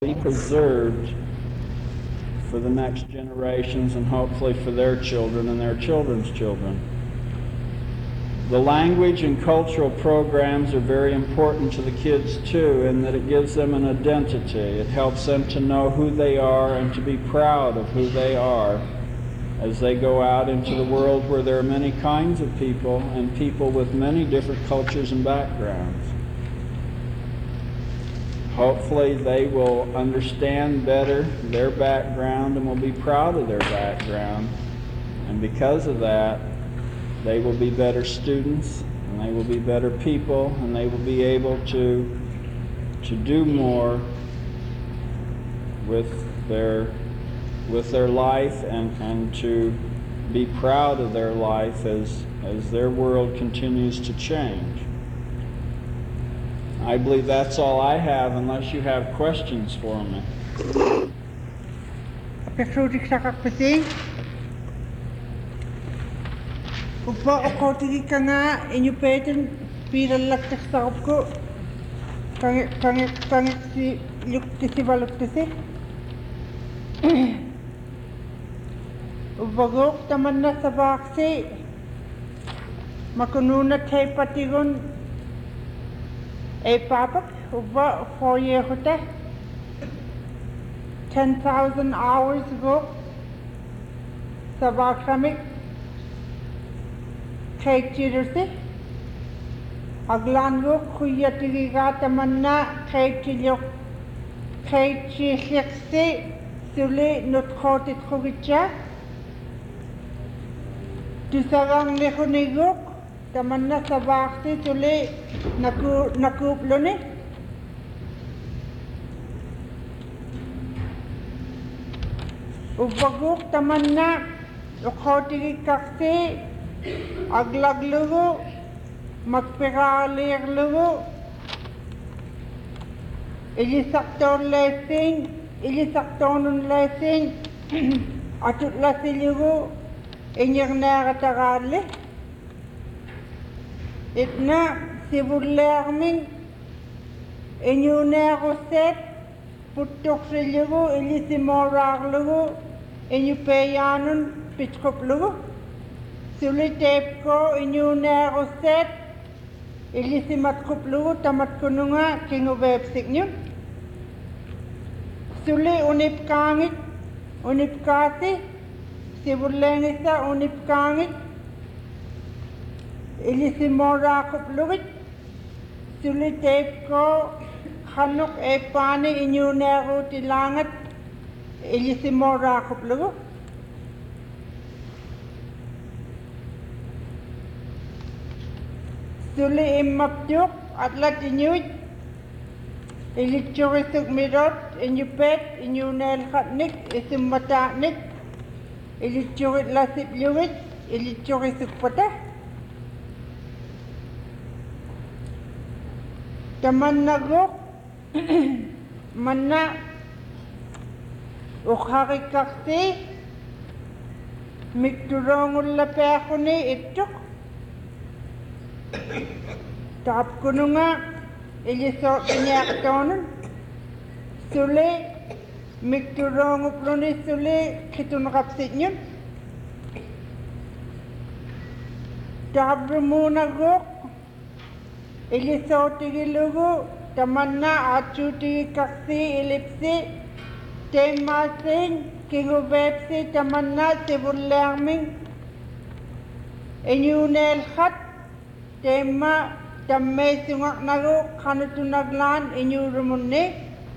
be preserved for the next generations and hopefully for their children and their children's children. The language and cultural programs are very important to the kids too, in that it gives them an identity. It helps them to know who they are and to be proud of who they are as they go out into the world where there are many kinds of people and people with many different cultures and backgrounds. Hopefully they will understand better their background and will be proud of their background. And because of that, they will be better students, and they will be better people, and they will be able to do more with their life and to be proud of their life as their world continues to change. I believe that's all I have, unless you have questions for me. Upa okotigi kanga inyupeten piralak tasawko kange si luktisi baluktisi ubagok tamanna sabaksi makununa tepatigun papak uba 4 year hote 10,000 hours ago sabakramik Kaitirse Aglango Kuyatiga Tamanna Kaitilok Kaitilse Sule not caught it Kovicha Tusarang Lehonego Tamanna Sabakti Sule Nakuplone Ubaguk Tamanna Okotigi Kakse Aglaglugo, Macperalerlugo, Elisactor Lessing, Elisactonum Lessing, Atut Lassilugo, Enjernera Tarale, Etna, Civil Learning, Enjunero Set, Putoxelugo, Elisimorarlugo, Enjupeyanum, Pitcoplugo. Suli tepko inyuna roset ilisimat kuplu tamat kununga kingu websik nyo. Suli unip kangit unip kasi sibulengisa unip kangit ilisimora kupluit. Suli tepko hanuk epani inyuna rutilangat ilisimora kuplu. Suli imapjuk atlat inyuit ilichurisuk mirot inyupet inyunel khatnik isimataknik ilichurit lasip yuit ilichurisuk pata taman nagok manna ukharikaksi mikturongul lapekuni ituk Tap kununga ilisok inyaktonon Sule mikturong uploni sule kitun kapsit nyun Tap rumuna gok ilisok tigilugu tamanna achu tigi kaksi ilipsi Temasing kingu websi tamanna sibul lerming Inyunel khat Tema tamme sungak nago kanutunaglan inyurumunne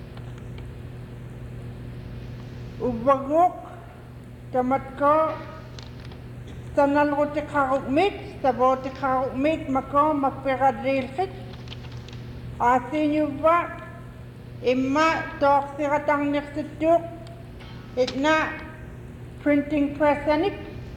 ubagok tamatko sanal rote karukmit sabote karukmit mako makperadrilkit asinyuba imma toksiratang nirsituk itna printing press anik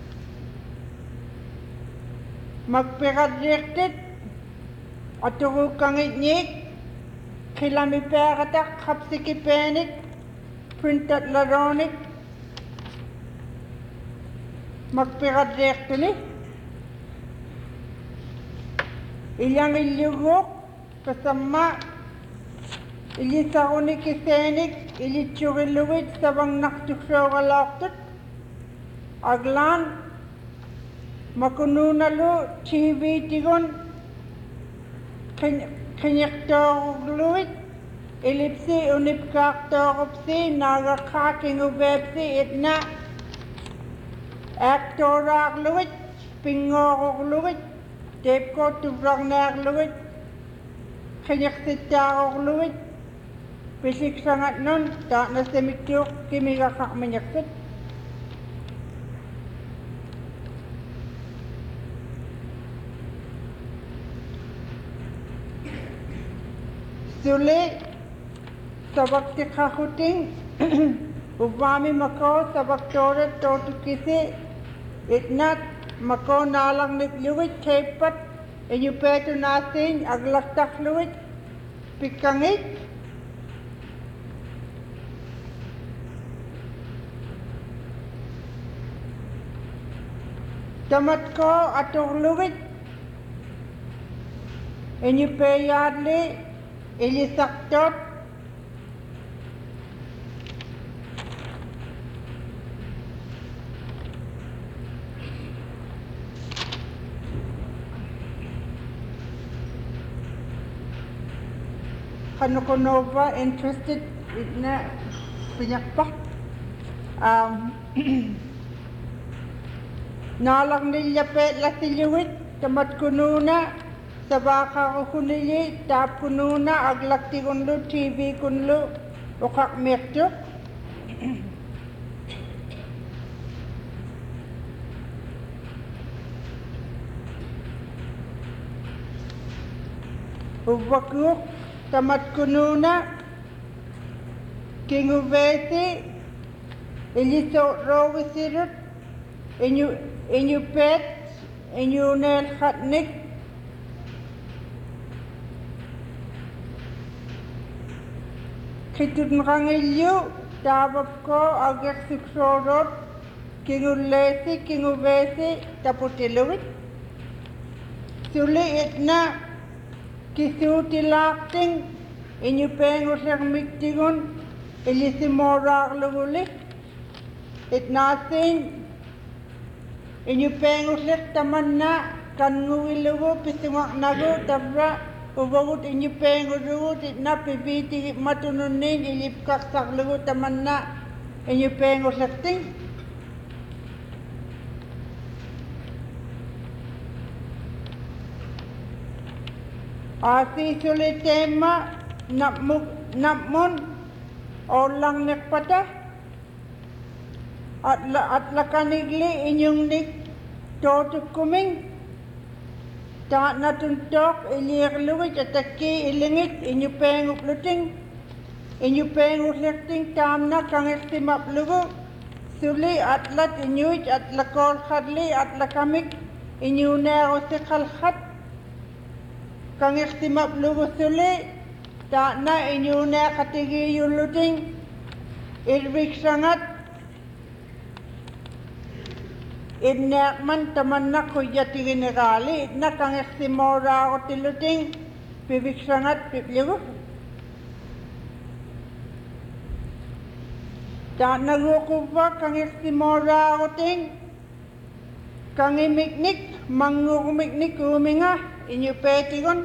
Magpiradjektet aturu kangitnik kilami peratak kapsikipenik printat laronik magpiradjektini ilang ilyugok kasama Ilisaruni kisenik ilitsurilluit savannaqtuksooqalaartut aglaan makunuunalu TV tigun qiniqtooruqluit ilipsi unipkaartoorupsi naagaqqaakinguveepsi itna aaktoraarluit pingoororluit teepkoottuvrarnaarluit qiniqsittaarorluit pisiksangatnun taanasemittuuq kimigaqarmiñaksut Suli sabaktiqahuting uvami mako sabaktoret totukisi itnat mako naalaqnipluit teippat iñupeetu naasiñ aglaqtaqluit pikkangit tamatko atorluit iñupeeyaadli ilisaqtot Hanukunova interested itna pinyakpak naalaqnillapet lasilluit tamatkununa sabaqarukunili taapkununa aglaktigunlu TV kunlu uqaqmiqtuk uvvakuk tamatkununa kinguvesi iliso'rovisirut iñupet iñunelqatnik Kitunqangillu taavapko agersuksorot kingullesi kinguvesi taputiluit suli itna kisuutilaaqting iñupeengusermiktigun ilisimoraarluguli itnaasiñ iñupeenguser tamanna kanngugilugu pisungaqnagu tavra uvagut iñupeengurugut itna pipiitigip matununniñ ilipqaqsaqlugu tamanna iñupeenguserting Suli tema napmun olangnikpata atlakanigli inyungnik totukkuming taatnatuntok iliirlugit atakki ilingit inyupengupluting inyupenguslerting taamna kangirtimaplugu suli atlat inyuit atlakolqatli atlakamik inyuneerusiqalqat kangirtimaplugu suli taatna inyuneeqatigiyulluting irviksangat Inneaqman tamanna quyatigineraali itna kangirtimoraaqutiluting piviksangat pipligu taatnaguuquvva kangirtimoraaqutiing kangimiknik mangngurumiknik uuminga iñupeetigun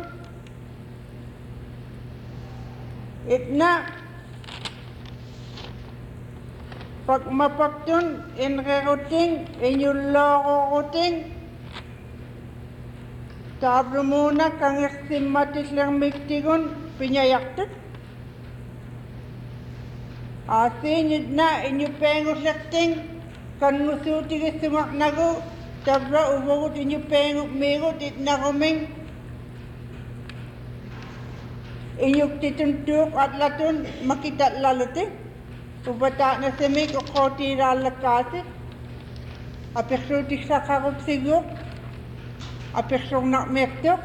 itna pagmapaktun inreruting iñullooruruting taavrumuna kangirtimmatislermiktigun piñayaqtut aasiñ itna iñupenguslerting kanngusuutigissungaqnagu tavra uvagut iñupengupmiigut itnaruming iñuktitun atlatun makitatlaluting Ubataanasemik uqotiiraallakkaasi apiqsuutiksaqarupsiguuq apiqsurnaqmiqtuq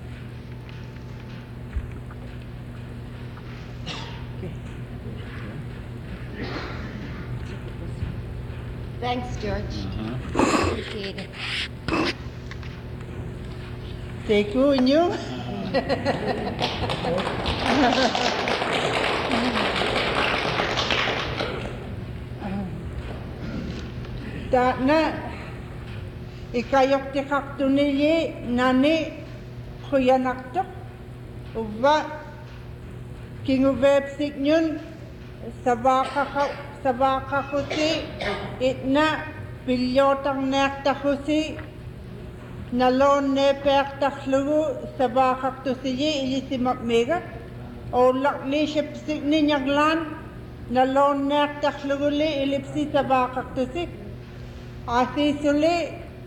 Thanks, George. Appreciate it. Thank you. Taatna ikayok tikaktuniyi nani kuyanaktok uva kinguvepsik nyun sabakakusi itna pilyotang nektakusi nalon nepektaklugu sabakaktusiyi ilisimak mega o lakli shipsik ni nyaglan nalon nektaklugu li ilipsi sabakaktusi asisuli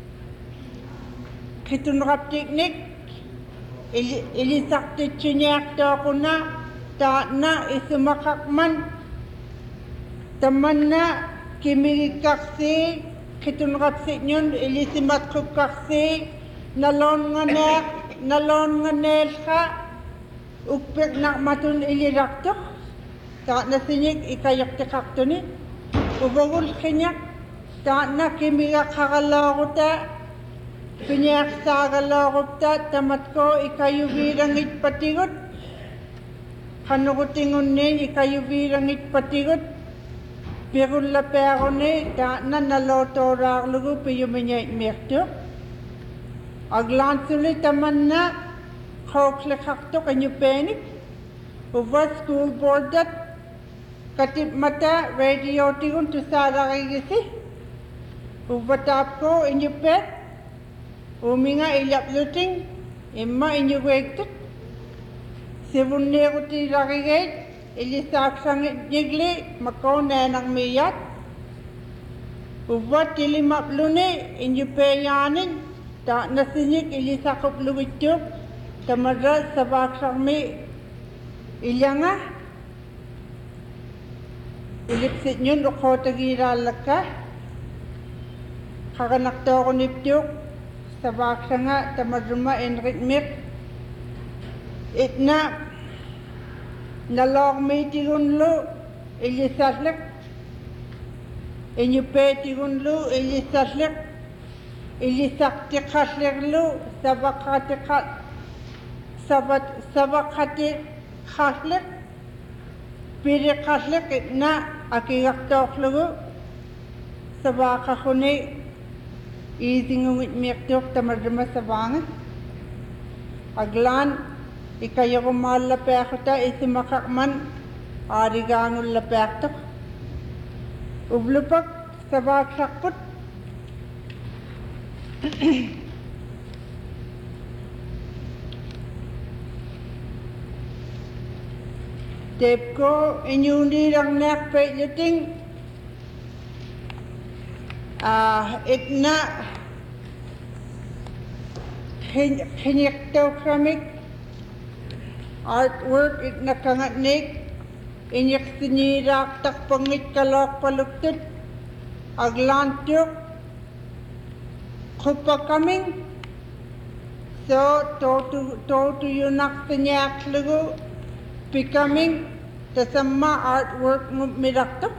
kitunrap tiknik ilisakti chinyak tokuna taatna isumakakman tamanna kimikaksi kitunrap siknyun ilisimat kukaksi nalon nganel ka ukpek nak matun iliraktok taatna sinyik ikayak tikaktuni ubagul kinyak taatna kimigak kakalakuta pinyak sagalakupta tamatko ikayubirangit patigut kanukutingun ni ikayubirangit patigut pirulla perone taatna nalotoraklugu piyuminyait mirtu aglansuli tamanna koklekaktok anyupenik uva school boardat katip mata radio tigun tusadarigisi uvatapko inyupet uminga ilapluting imma inyuwektuk sivunneruti rarigait ilisaksangit nyigli makonenang miyat uvat ilimapluni inyupeyanin ta nasinyik ilisakuplugituk tamadra sabaksangmi ilyanga ilipsit nyun ukotagiralaka kakanaktokuniptuk sabaksanga tamadruma enritmik itna nalogmi tigunlu ilisaslik inyupe tigunlu ilisaslik ilisaktikasliklu sabakati kaslik piri kaslik itna akigaktoklugu sabakakuni isingungit miktuk tamadruma sabanga aglan ikayagumal lapekuta isimakakman arigangul lapektuk ublupak sabaksakput tepko inyundi rang nek peyuting itna khinyektokromik artwork itna kangatnik inyek sinirak takpangit kalok paluktut aglantyuk kupakaming so to yunak sinyak lugu becoming tasamma artwork miraktuk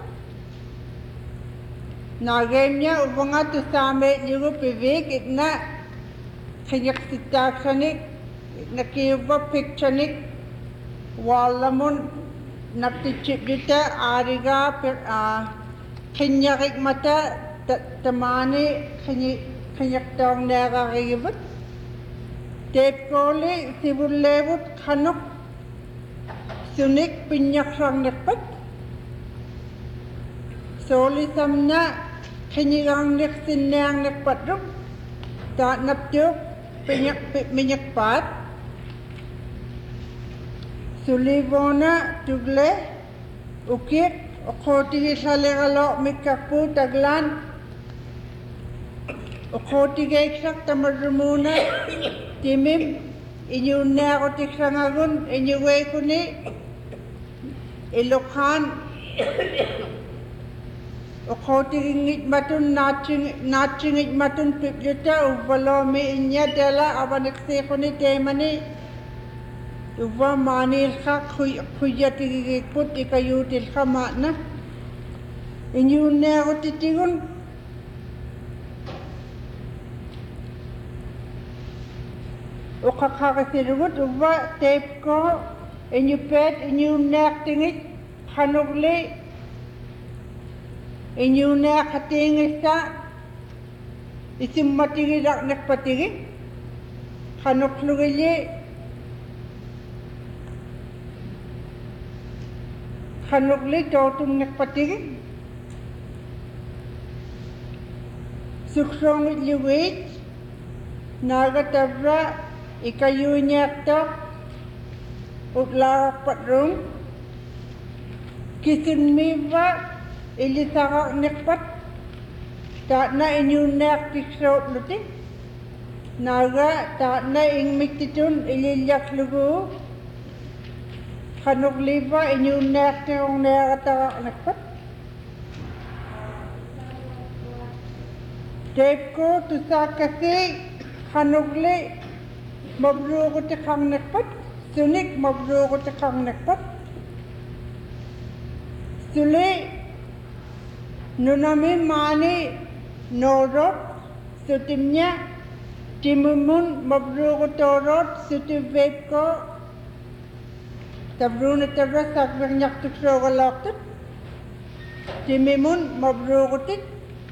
nagemnya ubanga tu same yugo pivik itna khinyek sitaksanik nakiuba picturenik walamun naktichipita ariga kinyarik mata tamani kinyak tong nega ribut tepkoli sibulebut kanuk sunik pinyak rang nekpat soli samna kinyigang nek sinyang nekpat ruk ta napjuk pinyak pat sulivona tugle ukit okotige salegalo mikakpu taglan okotige eksak tamadrumuna timim inyunne akotiksangagun inyuwekuni ilokhan okotige ngit matun natchingit matun pipjuta uvalomi inya dala abaneksekuni temani uva manil kha khuyati put ikayutil khamana inyunne akotitigun ukakakasirugut uva tepko inyupet inyunne aktingit khanugli inyunne akatingisa Isimmatigi rak nekpatigi. Kanuklugili. Kanukli totum nekpatigi. Suksongit liwit. Nagatabra ikayunyakta. Utlarak patrung. Kisinmiva ilisakak nekpat. Tak na inyunak tiksot luti. Naga tak na ingmiktitun ililyak lugu. Kanukliva inyunak tirong nagatakak nekpat. Tepko tusakasi kanukli mabruko tikang nekpat. Sunik mabruko tikang nekpat. Suli nunami mani norot sutimnya timumun mabruko torot sutivepko tabruna tabra sakbernyak tuksoga loktut timimun mabruko tit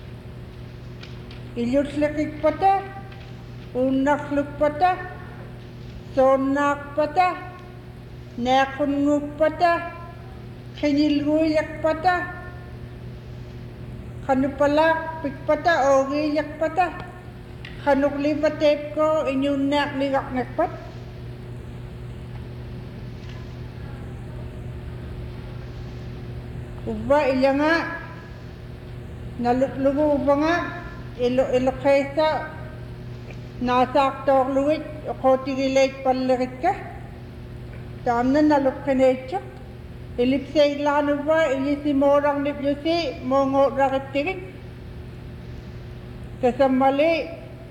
ilutlakik pata unakluk pata sonak pata nakunnguk pata kinilguyak pata kanupalak pikpata ogiyak pata kanukliva tepko inyunak ligak nekpat uba ilanga naluplugu uba nga ilokesa nasaktor luwit kotigilait pallikit ka tamna nalupkinetsak Ilipsay lano ba, ilisimorang nipyusi, mongo rakit-tikit. Kasamali,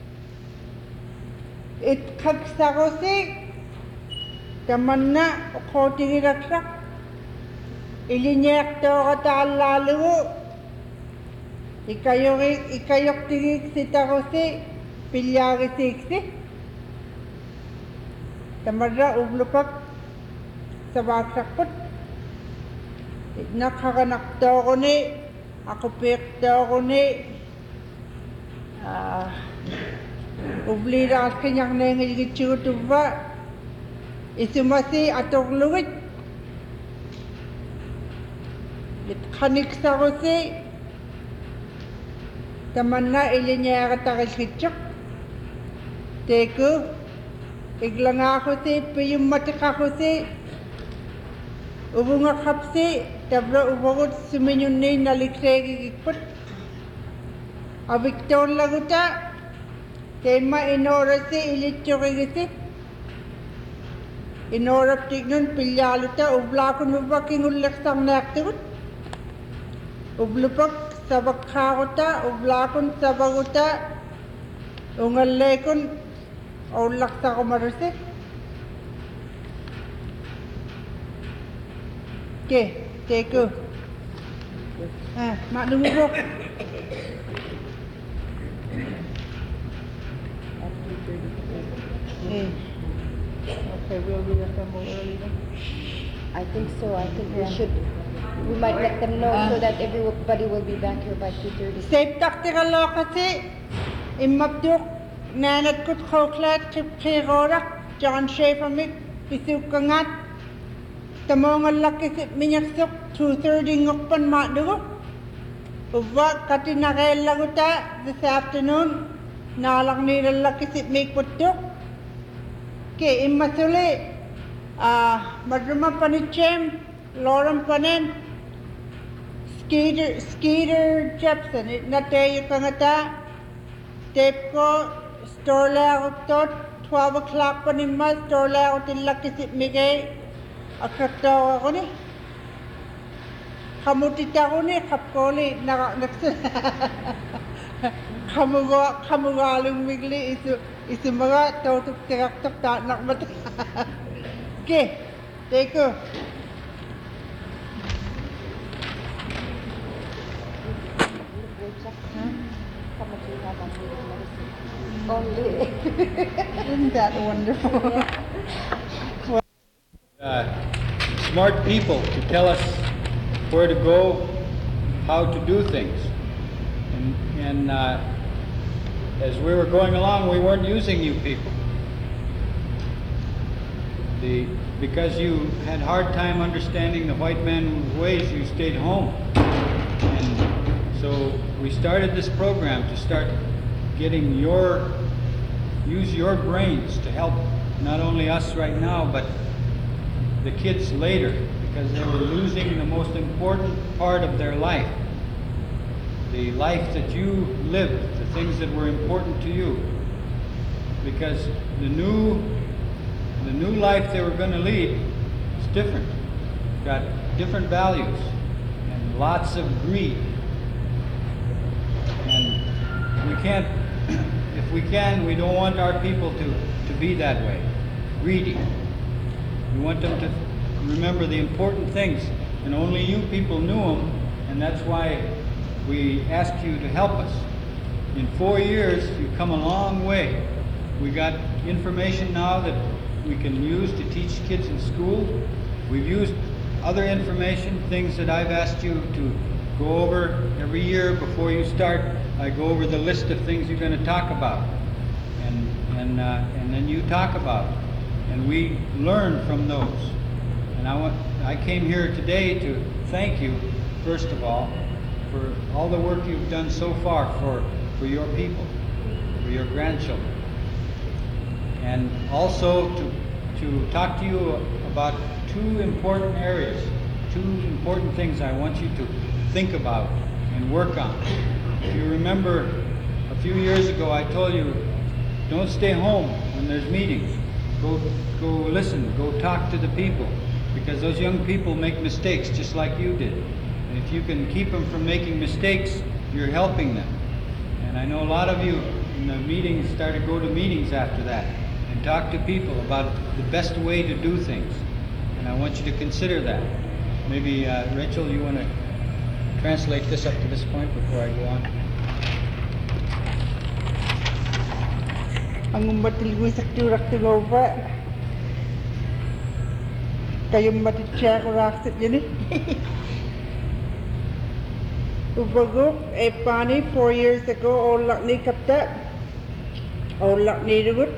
itkagsakosi, tamanna, kotigiraksak. Ilinyak to katalalugo. Ikayok tigik sitakosi, pilyagisi. Tamarra, ublupak, sabaksakput. Nakakanak daw ko ni, ako pek daw ko ni, ublira at kanyang nangigit chutuba, isumasi atok luwit, kanik sa ko si, taman na ilinya katakasitsak, teko, iglang ako si, piyumatik ako si, ubunga kapsi, tabra ubagot suminyun ni naliksegi gikput. Abikton laguta, tema inorasi ilitsurigisi. Inorap tignon pilyaluta, ublakon ubaking uleksang naktigut. Ublupak sabakharuta, ublakon sabaguta, ungalekon, ulaksa kumarasi. Okay, teko. Mak nunggu bro. Okay, we'll be assembled early then. I think so. I think we might let them know so that everybody will be back here by 2:30. Safe taktikal kasi imabduk nanat kut khoklat khirorak John Shafamik pisuk kangat tamongal lakisip minyaksok 2:30 ngokpan makdugo uwa katinakail laguta this afternoon nalang nila lakisip mikputuk ke immasuli madruma panichem loram panen Skeeter Jepson natayo kangata tape ko store layout tot 12 o'clock pa ni mas store layout lakisip migay akataw ako ni kamutita ko ni kapkoli kamugalong migli isu mga tautuk tiraktok tanak mat okay take ko Only. isn't that wonderful Smart people to tell us where to go, how to do things. And as we were going along, we weren't using you people. Because you had hard time understanding the white man's ways, you stayed home. And so we started this program to start getting use your brains to help not only us right now, but the kids later, because they were losing the most important part of their life. The life that you lived, the things that were important to you. Because the new life they were going to lead is different. Got different values and lots of greed. And we can't, if we can, we don't want our people to be that way, greedy. We want them to remember the important things, and only you people knew them, and that's why we asked you to help us. In 4 years, you've come a long way. We got information now that we can use to teach kids in school. We've used other information, things that I've asked you to go over every year before you start. I go over the list of things you're going to talk about, and then you talk about it, and we learn from those. And I came here today to thank you, first of all, for all the work you've done so far for your people, for your grandchildren. And also to talk to you about two important areas, two important things I want you to think about and work on. If you remember, a few years ago I told you, don't stay home when there's meetings. Go listen, go talk to the people, because those young people make mistakes just like you did. And if you can keep them from making mistakes, you're helping them. And I know a lot of you in the meetings started to go to meetings after that and talk to people about the best way to do things. And I want you to consider that. Maybe, Rachel, you want to translate this up to this point before I go on? Ang umatilgoy sa turak tinova. Kayong matitya ko raksit yun eh. Ubagok e pani 4 years ago olak ni kapta. Olak ni rugut.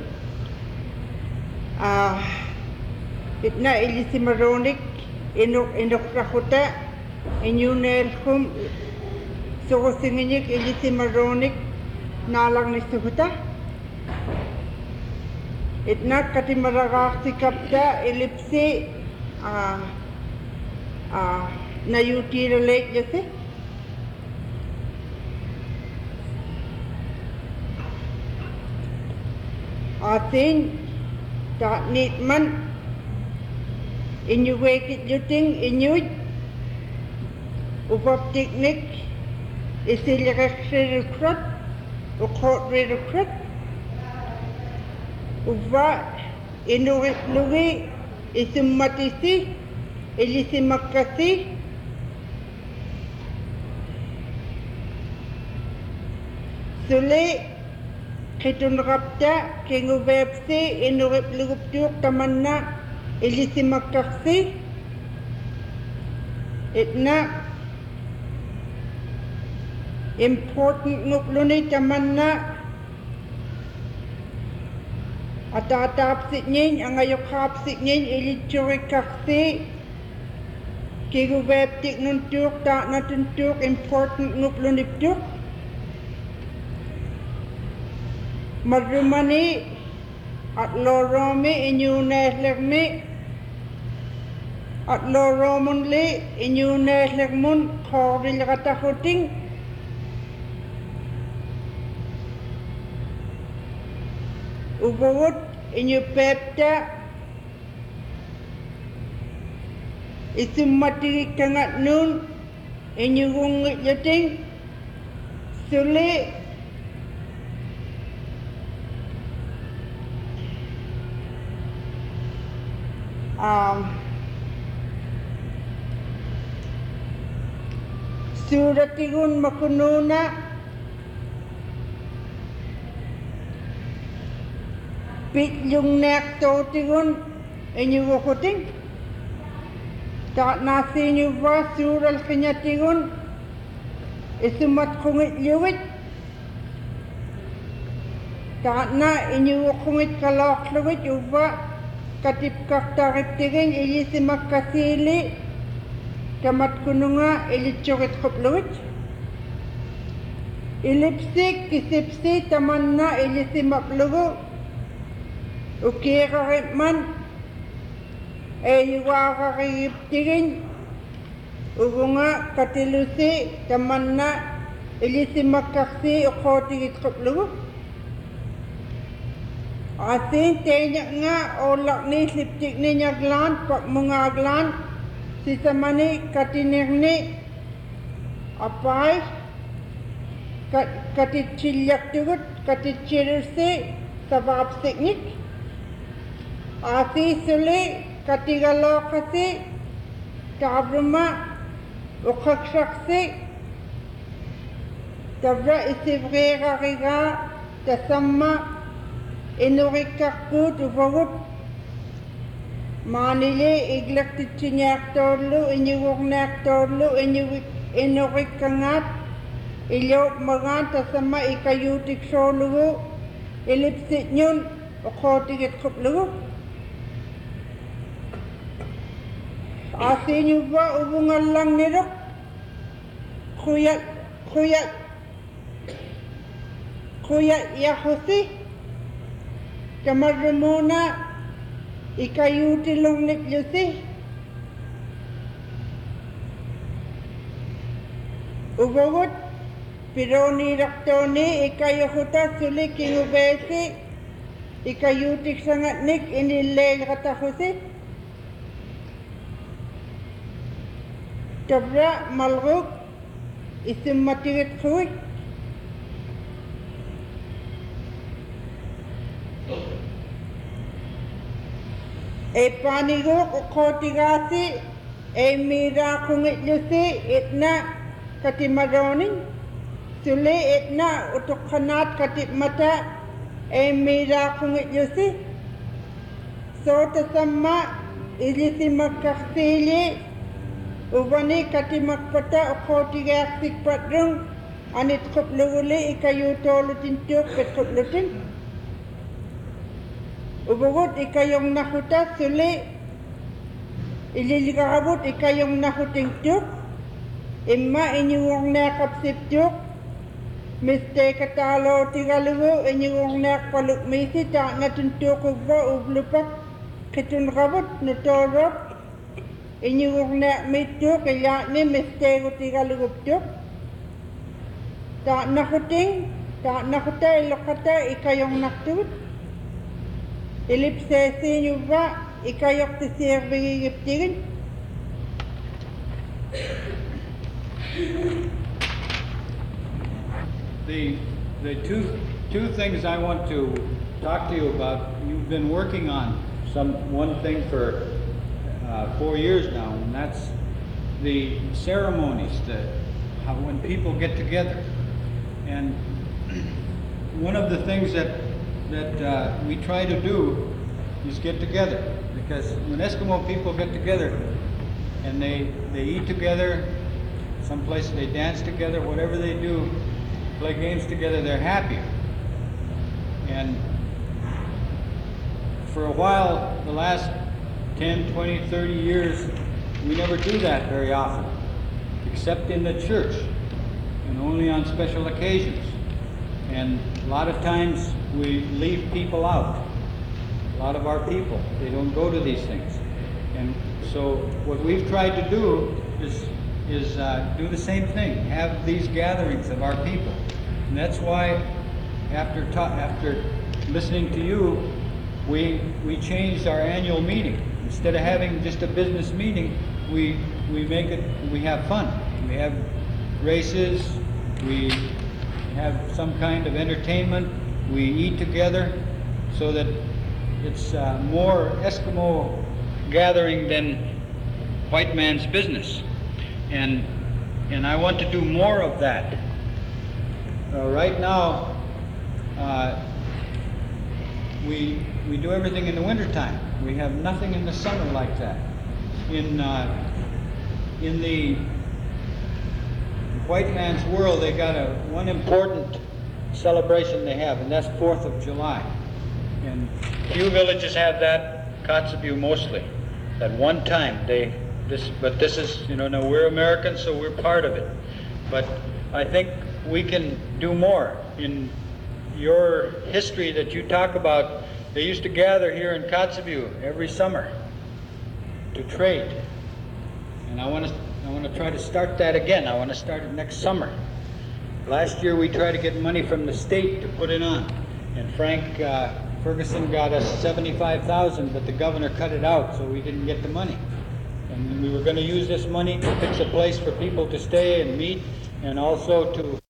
Itna ilisi maronik inok rakuta. Inyunel kum sukusinginyik ilisi maronik nalang ni sukuta. Itna katimaragak si kapta ilipsi na yutira lake jase. Atin tak nitman inyu wekit juting inyuj upap teknik isilakak rekrut ukot rekrut uva inurit lugi isimatisi ilisimakasi suli kitun rapta kengu websi inurit luguptiuk tamanna ilisimakasi itna important nukluni tamanna atatap sitnin ang ayokap sitnin ilitsurikaksi kiguweb tiknuntuk ta natuntuk important nukluniptuk marumani at loromi inyuneslegmi at loromunli inyuneslegmun korilakatahuting ubawut inyu pepta isumati kangat nun inyu gungit yating suli suratigun makununa pit yung nek to tigun inyu wakuting tak nasi inyu va sural kanya tigun isumat kungit yuwit Taatna inyuukungit kalokluwit uva katip kaktariptigin ilisimakkasili kamat kununga ilitsurit kupluwit. Ilipsik kisipsi tamanna ilisimaplugu ukiraripman eyuarariptigin ugunga katilusi tamanna ilisimakkaksi ukotigit kuplugu. Asin tenya nga olak ni sliptik ni nyaglan pak mungaglan sisamani katinirni apai katitchilyak tugut katitchirsi sababsiknik asi suli katigalokasi tabruma ukaksaksi tabra isivrerariga tasamma inurikakut uvagut manili iglaktichinyaktorlu inyugurnaktorlu inurikkangat ilyok magan tasama ikayutik solugu ilipsit nyun ukotigit kuplugu asinyuba ubungalang niruk kuyat yahusi kamarumuna ikayutilong nitlusi ubagut pironi raktoni ikayuhuta suli kingubesi ikayutik sangatnik inilay katahusi tabra malruk isimmatigit kuy paniguk ukotigasi mira kungitlusi itna katimaronin suli itna utukhanat katimata mira kungitlusi so tasamma ilisimakkaksili ubani katimakpata ukotigaksik patrung anit kupluguli ikayutolutin tuk petkuplutin ubugut ikayong nahuta suli ililigabut ikayong nahuting tuk imma inyuong nakapsip tuk miste katalo tigalugu inyuong nakpalukmisi ta natuntuk ugba uglupak kitun rabut nutorop inyuong nakmituk ilyakni miste tigalugu tuk ta nahuta ilokata ikayong naktut ilipsesi nyuba ikayok tisirvigigiptigin The two things I want to talk to you about, you've been working on one thing for 4 years now, and that's the ceremonies, how when people get together. And one of the things that we try to do is get together, because when Eskimo people get together and they eat together, someplace they dance together, whatever they do, play games together, they're happier. And for a while, the last 10, 20, 30 years, we never do that very often, except in the church and only on special occasions. And a lot of times we leave people out. A lot of our people, they don't go to these things. And so what we've tried to do is do the same thing, have these gatherings of our people. And that's why after listening to you, we changed our annual meeting. Instead of having just a business meeting, we have fun. We have races, we have some kind of entertainment, we eat together, so that it's more Eskimo gathering than white man's business. And I want to do more of that. Right now, we do everything in the wintertime. We have nothing in the summer like that. In the white man's world, they got one important celebration they have, and that's 4th of July. And few villages have that, Kotzebue mostly. At one time, but this is, now we're Americans, so we're part of it. But I think we can do more. In your history that you talk about, they used to gather here in Kotzebue every summer to trade. And I want to try to start that again. I want to start it next summer. Last year we tried to get money from the state to put it on. And Frank Ferguson got us $75,000, but the governor cut it out, so we didn't get the money. And we were going to use this money to fix a place for people to stay and meet, and also to